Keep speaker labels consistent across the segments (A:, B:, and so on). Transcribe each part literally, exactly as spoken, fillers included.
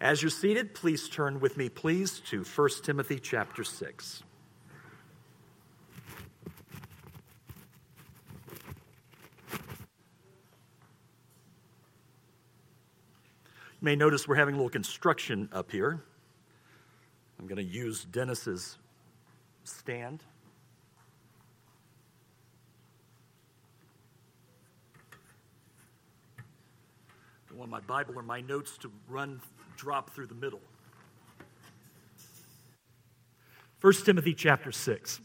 A: As you're seated, please turn with me, please, to First Timothy chapter six. You may notice we're having a little construction up here. I'm going to use Dennis's stand. I want my Bible or my notes to run, drop through the middle. First Timothy chapter six.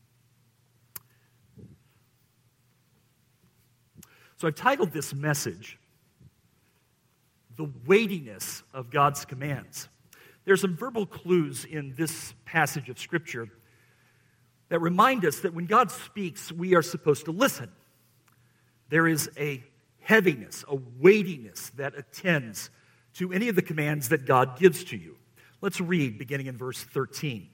A: So I've titled this message, The Weightiness of God's Commands. There's some verbal clues in this passage of Scripture that remind us that when God speaks, we are supposed to listen. There is a heaviness, a weightiness that attends to any of the commands that God gives to you. Let's read, beginning in verse thirteen.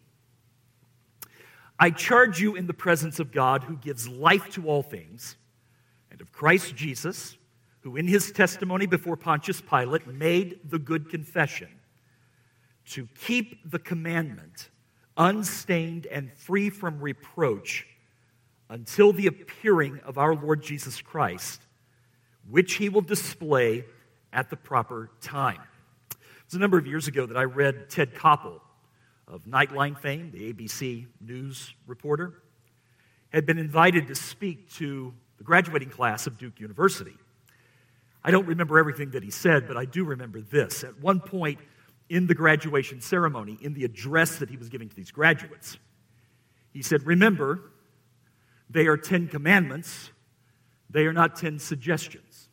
A: I charge you in the presence of God, who gives life to all things, and of Christ Jesus, who in his testimony before Pontius Pilate made the good confession, to keep the commandment unstained and free from reproach until the appearing of our Lord Jesus Christ, which he will display at the proper time. It was a number of years ago that I read Ted Koppel of Nightline fame, the A B C News reporter, had been invited to speak to the graduating class of Duke University. I don't remember everything that he said, but I do remember this. At one point in the graduation ceremony, in the address that he was giving to these graduates, he said, remember, they are Ten Commandments, they are not ten suggestions.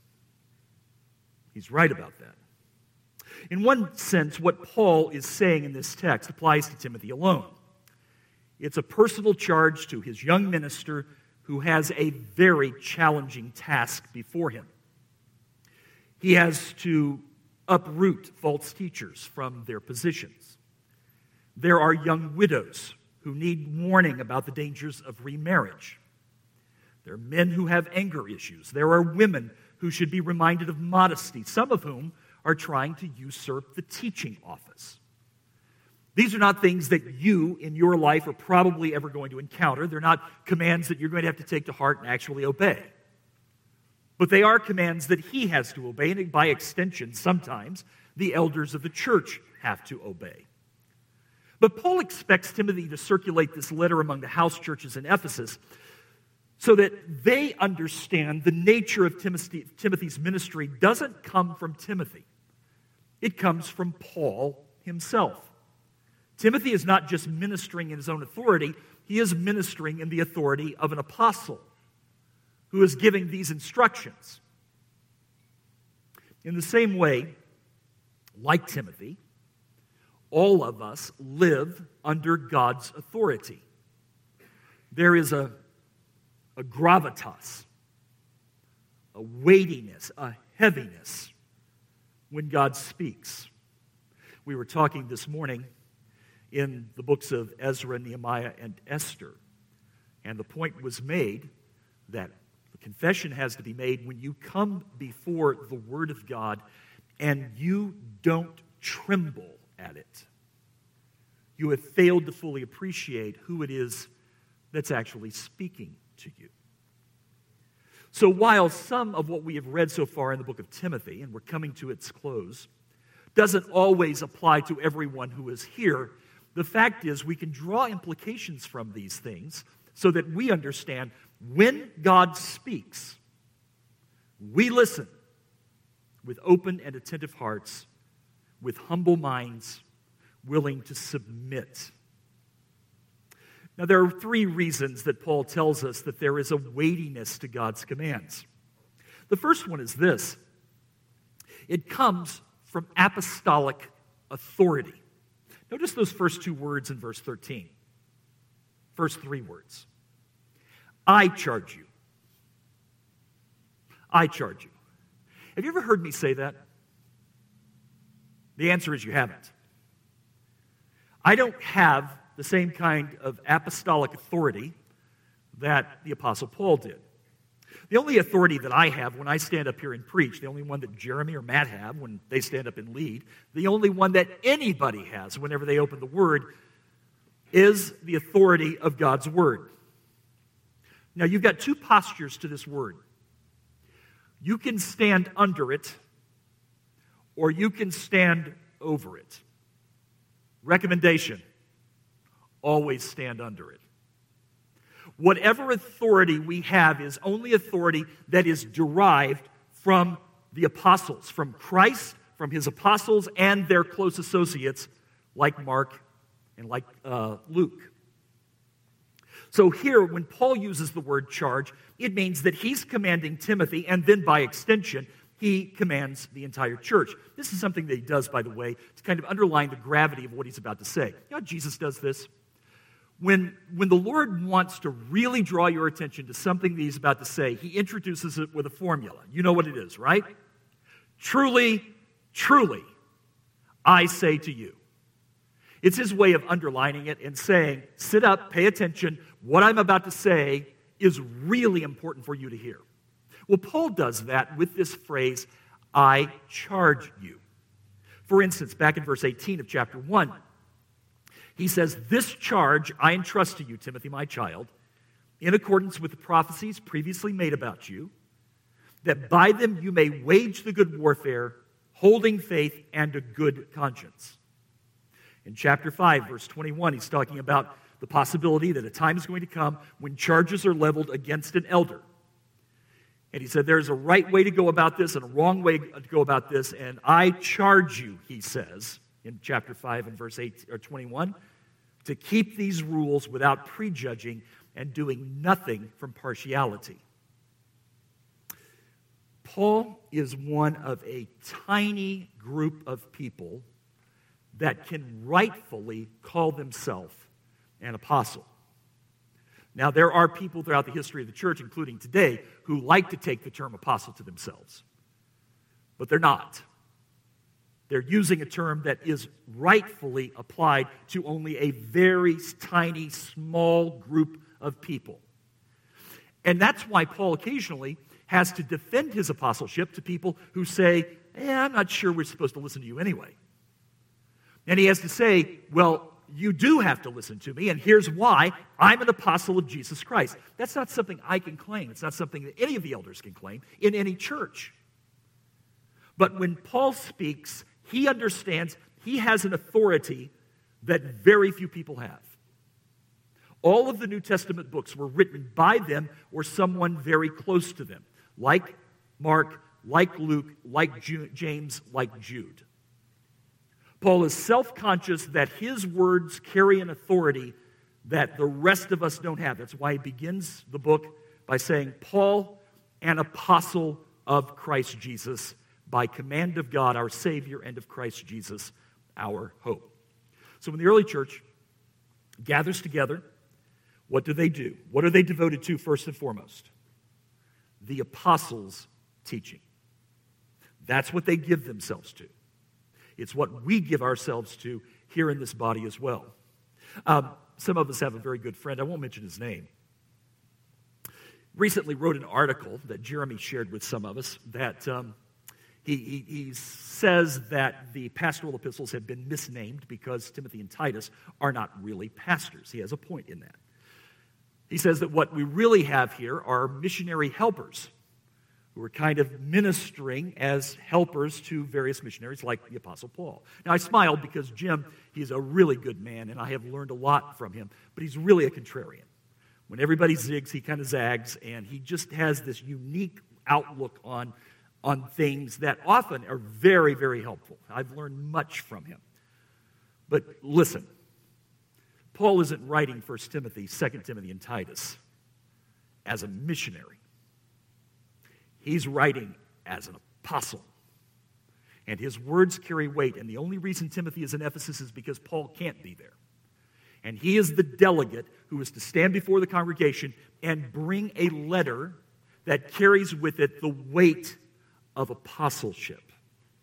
A: He's right about that. In one sense, what Paul is saying in this text applies to Timothy alone. It's a personal charge to his young minister who has a very challenging task before him. He has to uproot false teachers from their positions. There are young widows who need warning about the dangers of remarriage. There are men who have anger issues. There are women who should be reminded of modesty, some of whom are trying to usurp the teaching office. These are not things that you in your life are probably ever going to encounter. They're not commands that you're going to have to take to heart and actually obey. But they are commands that he has to obey, and by extension, sometimes the elders of the church have to obey. But Paul expects Timothy to circulate this letter among the house churches in Ephesus so that they understand the nature of Timothy, Timothy's ministry doesn't come from Timothy. It comes from Paul himself. Timothy is not just ministering in his own authority, he is ministering in the authority of an apostle who is giving these instructions. In the same way, like Timothy, all of us live under God's authority. There is a A gravitas, a weightiness, a heaviness when God speaks. We were talking this morning in the books of Ezra, Nehemiah, and Esther, and the point was made that the confession has to be made when you come before the Word of God and you don't tremble at it. You have failed to fully appreciate who it is that's actually speaking to you. So while some of what we have read so far in the book of Timothy, and we're coming to its close, doesn't always apply to everyone who is here, the fact is we can draw implications from these things so that we understand when God speaks, we listen with open and attentive hearts, with humble minds, willing to submit. Now, there are three reasons that Paul tells us that there is a weightiness to God's commands. The first one is this. It comes from apostolic authority. Notice those first two words in verse thirteen. First three words. I charge you. I charge you. Have you ever heard me say that? The answer is you haven't. I don't have the same kind of apostolic authority that the Apostle Paul did. The only authority that I have when I stand up here and preach, the only one that Jeremy or Matt have when they stand up and lead, the only one that anybody has whenever they open the Word, is the authority of God's Word. Now, you've got two postures to this Word. You can stand under it, or you can stand over it. Recommendation, always stand under it. Whatever authority we have is only authority that is derived from the apostles, from Christ, from his apostles, and their close associates like Mark and like uh, Luke. So here, when Paul uses the word charge, it means that he's commanding Timothy, and then by extension, he commands the entire church. This is something that he does, by the way, to kind of underline the gravity of what he's about to say. You know how Jesus does this? When, when the Lord wants to really draw your attention to something that he's about to say, he introduces it with a formula. You know what it is, right? Truly, truly, I say to you. It's his way of underlining it and saying, sit up, pay attention. What I'm about to say is really important for you to hear. Well, Paul does that with this phrase, I charge you. For instance, back in verse eighteen of chapter one, he says, this charge I entrust to you, Timothy, my child, in accordance with the prophecies previously made about you, that by them you may wage the good warfare, holding faith and a good conscience. In chapter five, verse twenty-one, he's talking about the possibility that a time is going to come when charges are leveled against an elder. And he said, there's a right way to go about this and a wrong way to go about this, and I charge you, he says, in chapter five and verse eight or twenty-one, to keep these rules without prejudging and doing nothing from partiality. Paul is one of a tiny group of people that can rightfully call themselves an apostle. Now, there are people throughout the history of the church, including today, who like to take the term apostle to themselves. But they're not. They're using a term that is rightfully applied to only a very tiny, small group of people. And that's why Paul occasionally has to defend his apostleship to people who say, eh, I'm not sure we're supposed to listen to you anyway. And he has to say, well, you do have to listen to me, and here's why. I'm an apostle of Jesus Christ. That's not something I can claim. It's not something that any of the elders can claim in any church. But when Paul speaks, he understands he has an authority that very few people have. All of the New Testament books were written by them or someone very close to them, like Mark, like Luke, like Ju- James, like Jude. Paul is self-conscious that his words carry an authority that the rest of us don't have. That's why he begins the book by saying, Paul, an apostle of Christ Jesus, by command of God, our Savior, and of Christ Jesus, our hope. So when the early church gathers together, what do they do? What are they devoted to first and foremost? The apostles' teaching. That's what they give themselves to. It's what we give ourselves to here in this body as well. Um, some of us have a very good friend. I won't mention his name. Recently wrote an article that Jeremy shared with some of us that um, he, he, he says that the pastoral epistles have been misnamed because Timothy and Titus are not really pastors. He has a point in that. He says that what we really have here are missionary helpers who are kind of ministering as helpers to various missionaries like the Apostle Paul. Now, I smiled because Jim, he's a really good man, and I have learned a lot from him, but he's really a contrarian. When everybody zigs, he kind of zags, and he just has this unique outlook on, on things that often are very, very helpful. I've learned much from him. But listen, Paul isn't writing First Timothy, Second Timothy, and Titus as a missionary. He's writing as an apostle. And his words carry weight. And the only reason Timothy is in Ephesus is because Paul can't be there. And he is the delegate who is to stand before the congregation and bring a letter that carries with it the weight of apostleship.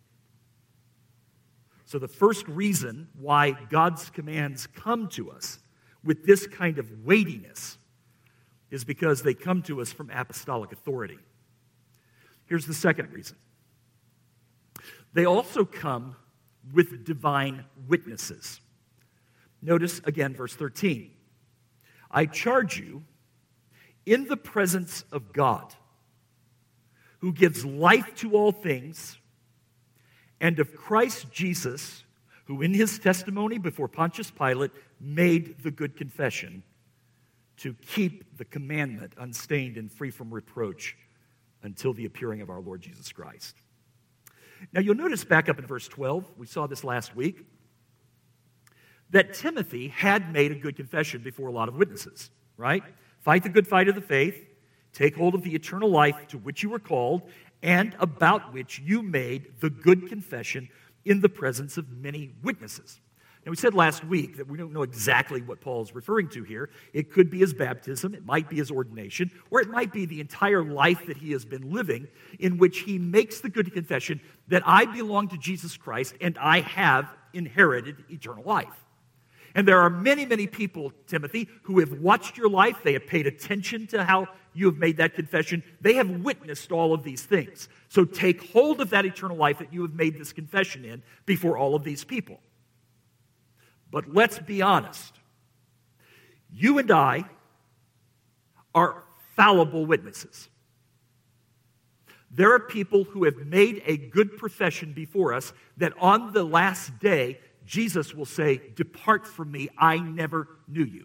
A: So the first reason why God's commands come to us with this kind of weightiness is because they come to us from apostolic authority. Here's the second reason. They also come with divine witnesses. Notice again verse thirteen. I charge you in the presence of God, who gives life to all things, and of Christ Jesus, who in his testimony before Pontius Pilate made the good confession to keep the commandment unstained and free from reproach until the appearing of our Lord Jesus Christ. Now you'll notice back up in verse twelve, we saw this last week, that Timothy had made a good confession before a lot of witnesses, right? Fight the good fight of the faith, take hold of the eternal life to which you were called, and about which you made the good confession in the presence of many witnesses. Now, we said last week that we don't know exactly what Paul is referring to here. It could be his baptism, it might be his ordination, or it might be the entire life that he has been living in which he makes the good confession that I belong to Jesus Christ and I have inherited eternal life. And there are many, many people, Timothy, who have watched your life. They have paid attention to how you have made that confession. They have witnessed all of these things. So take hold of that eternal life that you have made this confession in before all of these people. But let's be honest. You and I are fallible witnesses. There are people who have made a good profession before us that on the last day, Jesus will say, depart from me, I never knew you.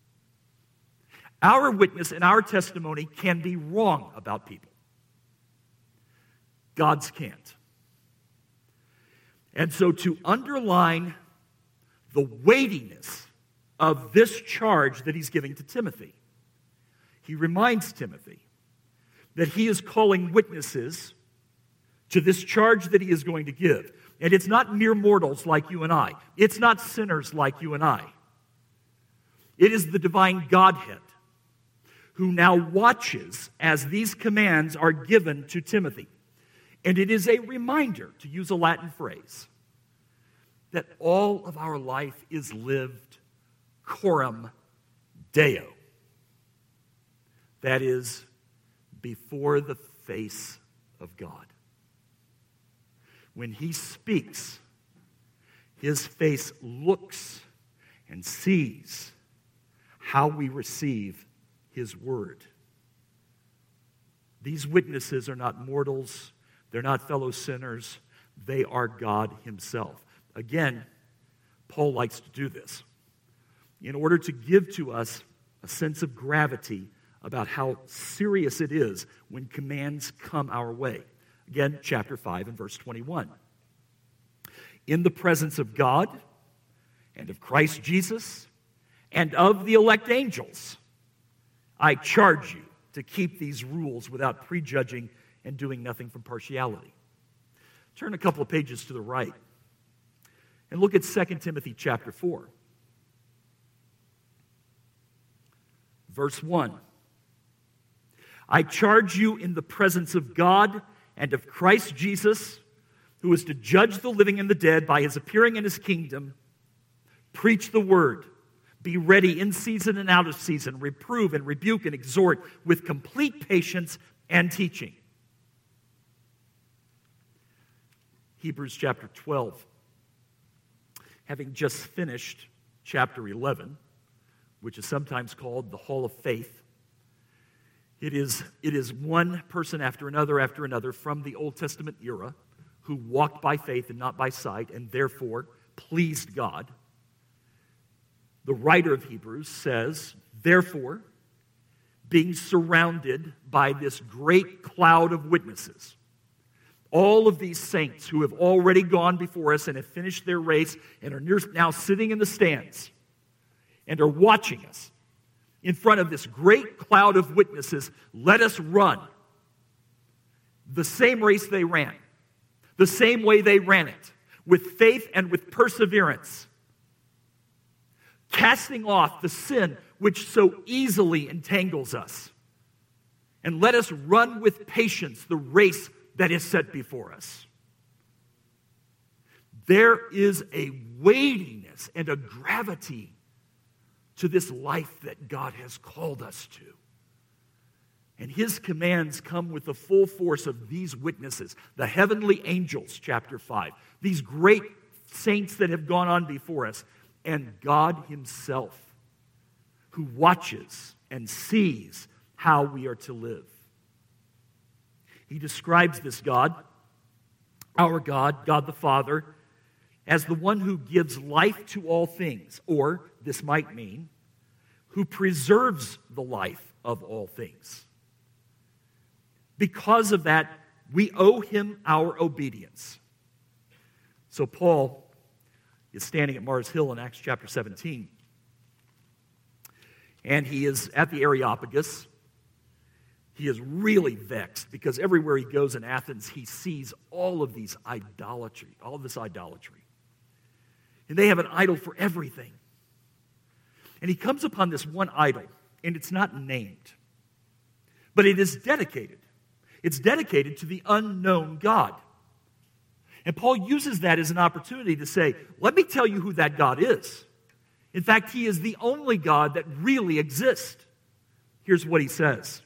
A: Our witness and our testimony can be wrong about people. God's can't. And so to underline the weightiness of this charge that he's giving to Timothy, he reminds Timothy that he is calling witnesses to this charge that he is going to give. And it's not mere mortals like you and I. It's not sinners like you and I. It is the divine Godhead who now watches as these commands are given to Timothy. And it is a reminder, to use a Latin phrase, that all of our life is lived coram Deo. That is, before the face of God. When he speaks, his face looks and sees how we receive his word. These witnesses are not mortals. They're not fellow sinners. They are God himself. Again, Paul likes to do this in order to give to us a sense of gravity about how serious it is when commands come our way. Again, chapter five and verse twenty-one. In the presence of God and of Christ Jesus and of the elect angels, I charge you to keep these rules without prejudging and doing nothing from partiality. Turn a couple of pages to the right and look at Second Timothy chapter four. Verse one. I charge you in the presence of God and of Christ Jesus, who is to judge the living and the dead by his appearing in his kingdom, preach the word. Be ready in season and out of season. Reprove and rebuke and exhort with complete patience and teaching. Hebrews chapter twelve. Having just finished chapter eleven, which is sometimes called the Hall of Faith, it is, it is one person after another after another from the Old Testament era who walked by faith and not by sight and therefore pleased God. The writer of Hebrews says, therefore, being surrounded by this great cloud of witnesses, all of these saints who have already gone before us and have finished their race and are now sitting in the stands and are watching us in front of this great cloud of witnesses, let us run the same race they ran, the same way they ran it, with faith and with perseverance, casting off the sin which so easily entangles us. And let us run with patience the race that is set before us. There is a weightiness and a gravity to this life that God has called us to. And his commands come with the full force of these witnesses, the heavenly angels, chapter five, these great saints that have gone on before us, and God himself, who watches and sees how we are to live. He describes this God, our God, God the Father, as the one who gives life to all things, or, this might mean, who preserves the life of all things. Because of that, we owe him our obedience. So Paul is standing at Mars Hill in Acts chapter seventeen, and he is at the Areopagus. He is really vexed because everywhere he goes in Athens, he sees all of these idolatry, all of this idolatry. And they have an idol for everything. And he comes upon this one idol, and it's not named, but it is dedicated. It's dedicated to the unknown God. And Paul uses that as an opportunity to say, let me tell you who that God is. In fact, he is the only God that really exists. Here's what he says.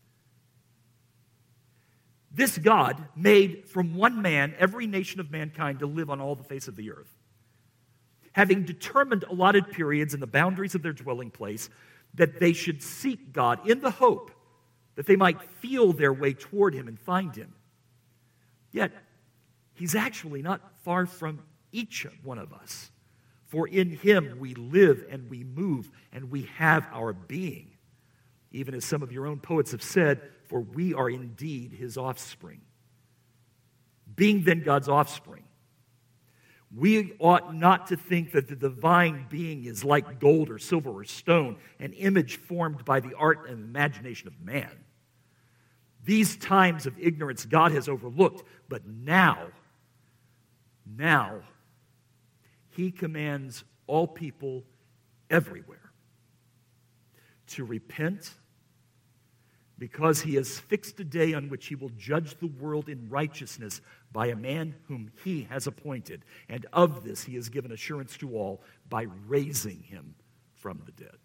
A: This God made from one man every nation of mankind to live on all the face of the earth, having determined allotted periods and the boundaries of their dwelling place, that they should seek God in the hope that they might feel their way toward him and find him. Yet, he's actually not far from each one of us. For in him we live and we move and we have our being. Even as some of your own poets have said, for we are indeed his offspring. Being then God's offspring, we ought not to think that the divine being is like gold or silver or stone, an image formed by the art and imagination of man. These times of ignorance God has overlooked, but now, now, he commands all people everywhere to repent, because he has fixed a day on which he will judge the world in righteousness by a man whom he has appointed. And of this he has given assurance to all by raising him from the dead.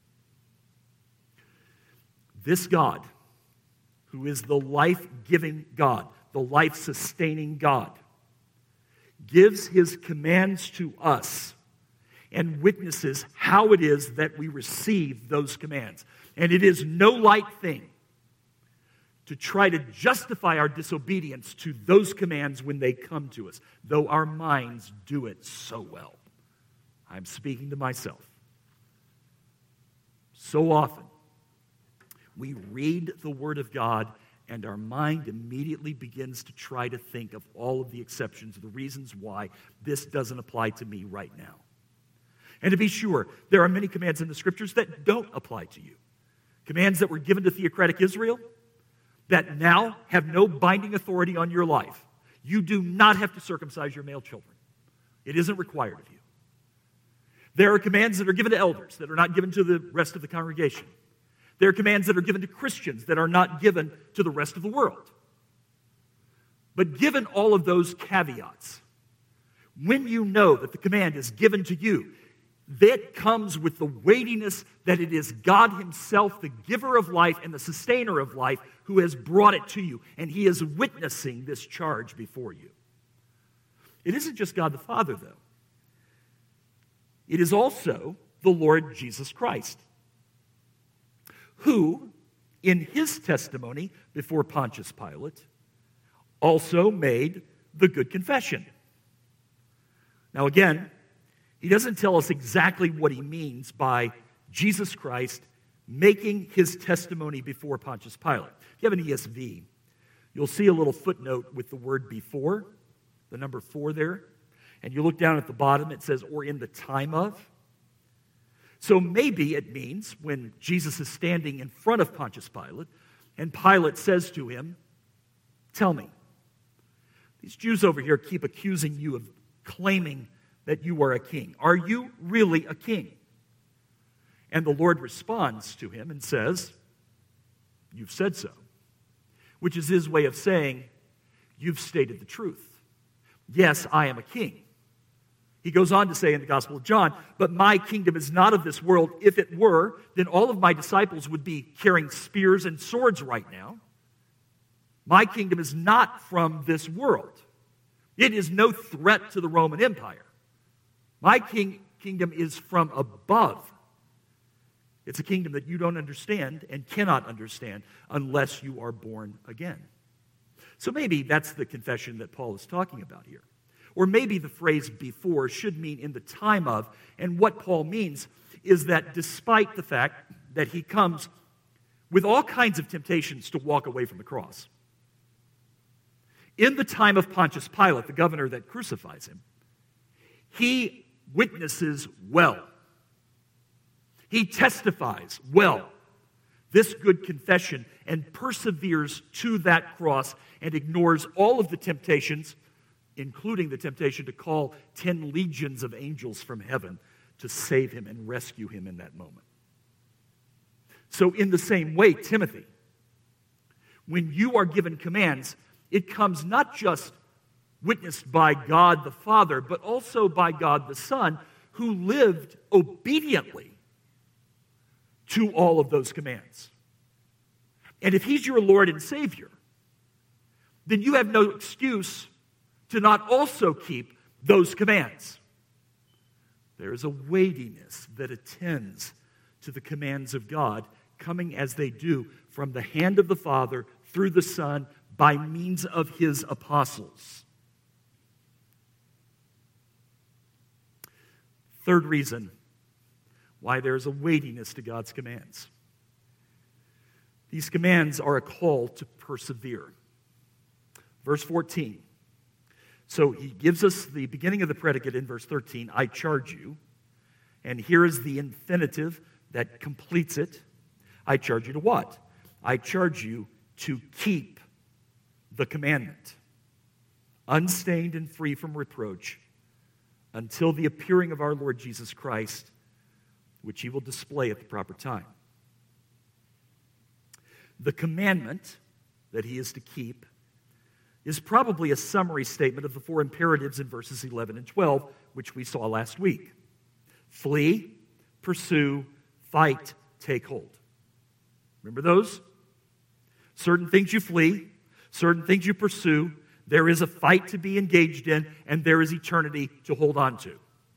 A: This God, who is the life-giving God, the life-sustaining God, gives his commands to us and witnesses how it is that we receive those commands. And it is no light thing to try to justify our disobedience to those commands when they come to us, though our minds do it so well. I'm speaking to myself. So often, we read the Word of God and our mind immediately begins to try to think of all of the exceptions, the reasons why this doesn't apply to me right now. And to be sure, there are many commands in the Scriptures that don't apply to you. Commands that were given to theocratic Israel that now have no binding authority on your life. You do not have to circumcise your male children. It isn't required of you. There are commands that are given to elders that are not given to the rest of the congregation. There are commands that are given to Christians that are not given to the rest of the world. But given all of those caveats, when you know that the command is given to you, that comes with the weightiness that it is God himself, the giver of life and the sustainer of life, who has brought it to you, and he is witnessing this charge before you. It isn't just God the Father, though. It is also the Lord Jesus Christ, who, in his testimony before Pontius Pilate, also made the good confession. Now again, he doesn't tell us exactly what he means by Jesus Christ making his testimony before Pontius Pilate. If you have an E S V, you'll see a little footnote with the word before, the number four there, and you look down at the bottom, it says, or in the time of. So maybe it means when Jesus is standing in front of Pontius Pilate, and Pilate says to him, tell me, these Jews over here keep accusing you of claiming that you are a king. Are you really a king? And the Lord responds to him and says, you've said so, which is his way of saying, you've stated the truth. Yes, I am a king. He goes on to say in the Gospel of John, but my kingdom is not of this world. If it were, then all of my disciples would be carrying spears and swords right now. My kingdom is not from this world. It is no threat to the Roman Empire. My king, kingdom is from above. It's a kingdom that you don't understand and cannot understand unless you are born again. So maybe that's the confession that Paul is talking about here. Or maybe the phrase before should mean in the time of. And what Paul means is that despite the fact that he comes with all kinds of temptations to walk away from the cross, in the time of Pontius Pilate, the governor that crucifies him, he witnesses well. He testifies well this good confession and perseveres to that cross and ignores all of the temptations, including the temptation to call ten legions of angels from heaven to save him and rescue him in that moment. So in the same way, Timothy, when you are given commands, it comes not just witnessed by God the Father, but also by God the Son, who lived obediently to all of those commands. And if he's your Lord and Savior, then you have no excuse to not also keep those commands. There is a weightiness that attends to the commands of God, coming as they do from the hand of the Father through the Son by means of his apostles. Third reason why there is a weightiness to God's commands. These commands are a call to persevere. Verse fourteen. So he gives us the beginning of the predicate in verse thirteen, I charge you. And here is the infinitive that completes it. I charge you to what? I charge you to keep the commandment, unstained and free from reproach, until the appearing of our Lord Jesus Christ, which he will display at the proper time. The commandment that he is to keep is probably a summary statement of the four imperatives in verses eleven and twelve, which we saw last week. Flee, pursue, fight, take hold. Remember those? Certain things you flee, certain things you pursue, there is a fight to be engaged in, and there is eternity to hold on to.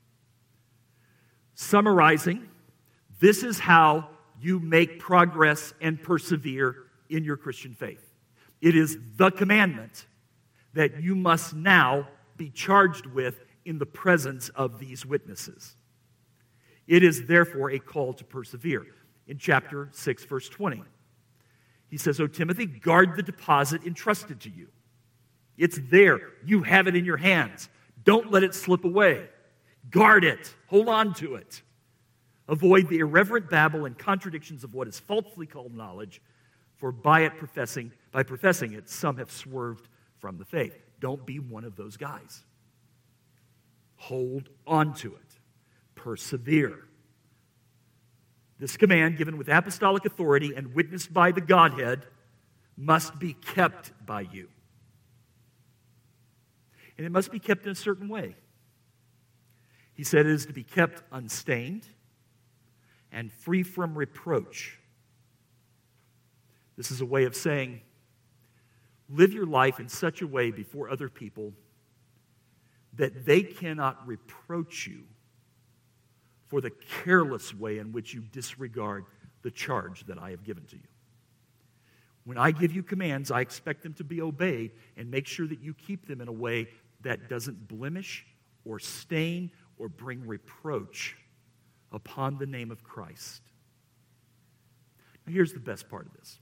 A: Summarizing, this is how you make progress and persevere in your Christian faith. It is the commandment that you must now be charged with in the presence of these witnesses. It is therefore a call to persevere. In chapter six, verse twenty, he says, O Timothy, guard the deposit entrusted to you. It's there. You have it in your hands. Don't let it slip away. Guard it. Hold on to it. Avoid the irreverent babble and contradictions of what is falsely called knowledge, for by it professing, by professing it, some have swerved from the faith. Don't be one of those guys. Hold on to it. Persevere. This command, given with apostolic authority and witnessed by the Godhead, must be kept by you. And it must be kept in a certain way. He said it is to be kept unstained and free from reproach. This is a way of saying, live your life in such a way before other people that they cannot reproach you for the careless way in which you disregard the charge that I have given to you. When I give you commands, I expect them to be obeyed, and make sure that you keep them in a way that doesn't blemish or stain or bring reproach upon the name of Christ. Now, here's the best part of this.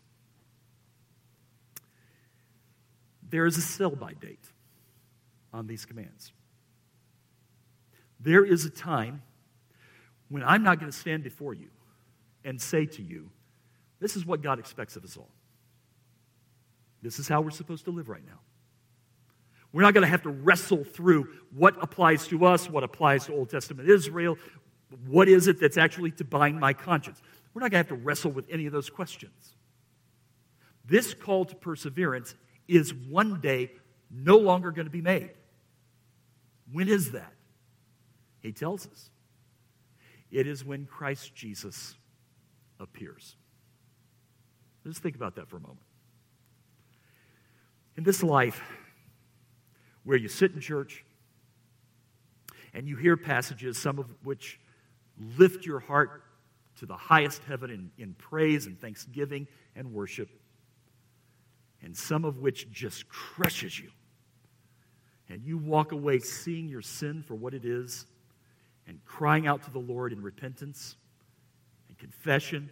A: There is a sell-by date on these commands. There is a time when I'm not going to stand before you and say to you, this is what God expects of us all. This is how we're supposed to live right now. We're not going to have to wrestle through what applies to us, what applies to Old Testament Israel, what is it that's actually to bind my conscience. We're not going to have to wrestle with any of those questions. This call to perseverance is one day no longer going to be made. When is that? He tells us it is when Christ Jesus appears. Just think about that for a moment. In this life, where you sit in church and you hear passages, some of which lift your heart to the highest heaven in, in praise and thanksgiving and worship, and some of which just crushes you, and you walk away seeing your sin for what it is and crying out to the Lord in repentance and confession,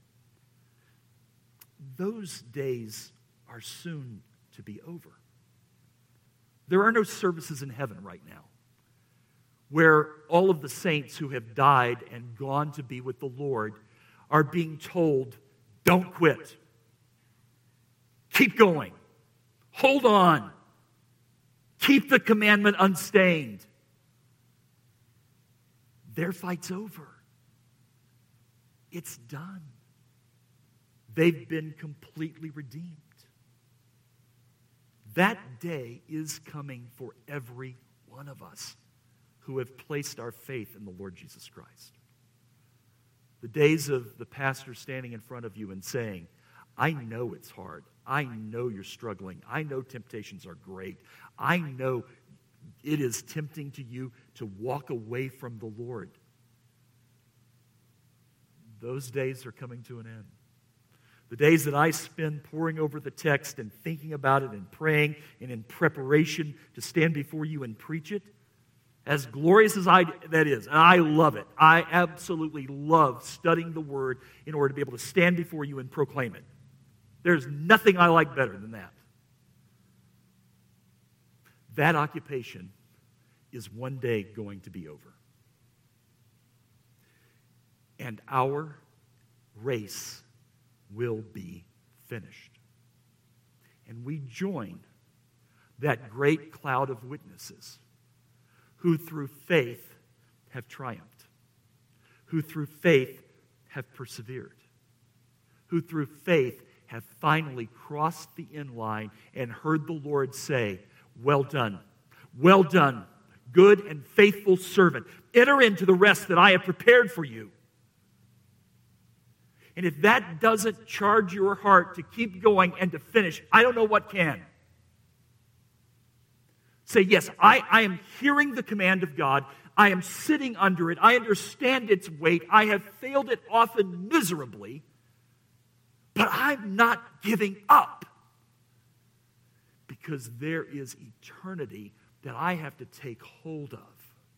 A: those days are soon to be over. There are no services in heaven right now where all of the saints who have died and gone to be with the Lord are being told, don't quit. Keep going. Hold on. Keep the commandment unstained. Their fight's over. It's done. They've been completely redeemed. That day is coming for every one of us who have placed our faith in the Lord Jesus Christ. The days of the pastor standing in front of you and saying, I know it's hard. I know you're struggling. I know temptations are great. I know it is tempting to you to walk away from the Lord. Those days are coming to an end. The days that I spend poring over the text and thinking about it and praying and in preparation to stand before you and preach it, as glorious as I that is, and I love it. I absolutely love studying the Word in order to be able to stand before you and proclaim it. There's nothing I like better than that. That occupation is one day going to be over. And our race will be finished. And we join that great cloud of witnesses who through faith have triumphed, who through faith have persevered, who through faith have finally crossed the end line and heard the Lord say, well done, well done, good and faithful servant. Enter into the rest that I have prepared for you. And if that doesn't charge your heart to keep going and to finish, I don't know what can. Say, yes, I, I am hearing the command of God. I am sitting under it. I understand its weight. I have failed it often miserably. But I'm not giving up. Because there is eternity that I have to take hold of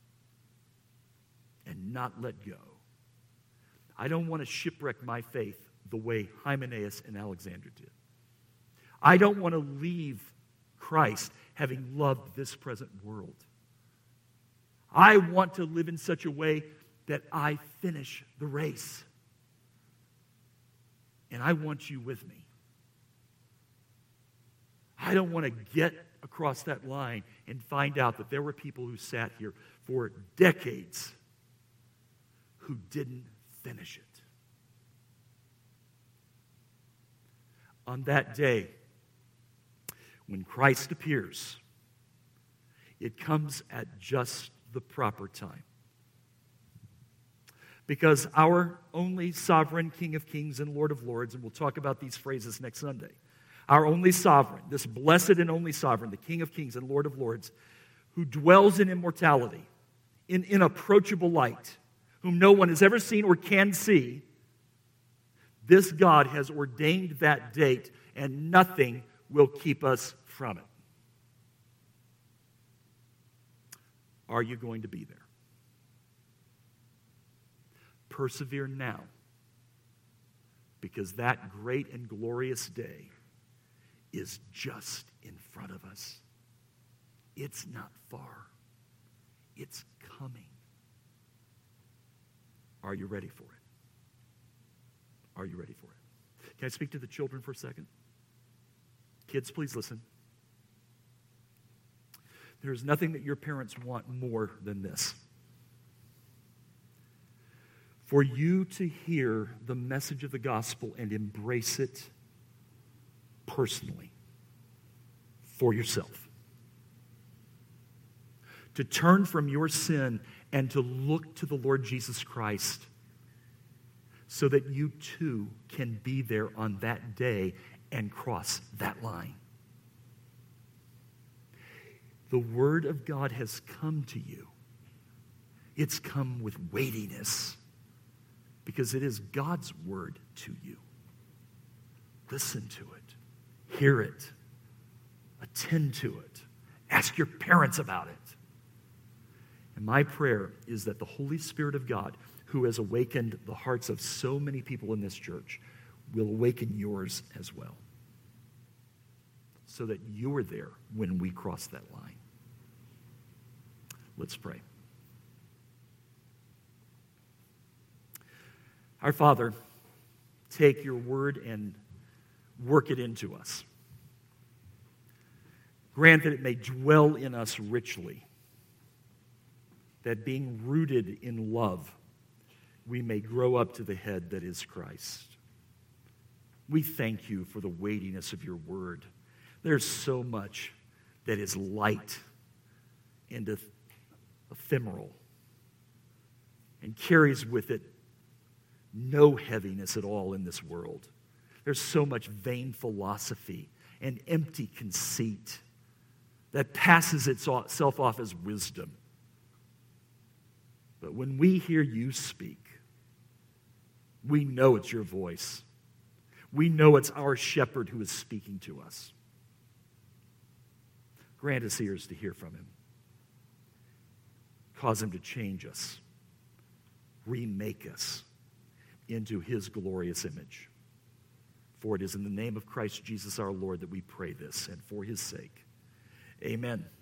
A: and not let go. I don't want to shipwreck my faith the way Hymenaeus and Alexander did. I don't want to leave Christ having loved this present world. I want to live in such a way that I finish the race. And I want you with me. I don't want to get across that line and find out that there were people who sat here for decades who didn't finish it. On that day, when Christ appears, it comes at just the proper time. Because our only sovereign King of Kings and Lord of Lords, and we'll talk about these phrases next Sunday, our only sovereign, this blessed and only sovereign, the King of Kings and Lord of Lords, who dwells in immortality, in inapproachable light, whom no one has ever seen or can see, this God has ordained that date, and nothing will keep us from it. Are you going to be there? Persevere now, because that great and glorious day is just in front of us. It's not far. It's coming. Are you ready for it? Are you ready for it? Can I speak to the children for a second? Kids, please listen. There is nothing that your parents want more than this. For you to hear the message of the gospel and embrace it personally for yourself. To turn from your sin and to look to the Lord Jesus Christ so that you too can be there on that day and cross that line. The Word of God has come to you. It's come with weightiness because it is God's Word to you. Listen to it. Hear it. Attend to it. Ask your parents about it. And my prayer is that the Holy Spirit of God, who has awakened the hearts of so many people in this church, will awaken yours as well, so that you're there when we cross that line. Let's pray. Our Father, take your word and work it into us. Grant that it may dwell in us richly, that being rooted in love, we may grow up to the head that is Christ. We thank you for the weightiness of your word. There's so much that is light and ephemeral and carries with it no heaviness at all in this world. There's so much vain philosophy and empty conceit that passes itself off as wisdom. But when we hear you speak, we know it's your voice. We know it's our shepherd who is speaking to us. Grant us ears to hear from him. Cause him to change us, remake us into his glorious image. For it is in the name of Christ Jesus our Lord that we pray this, and for his sake. Amen.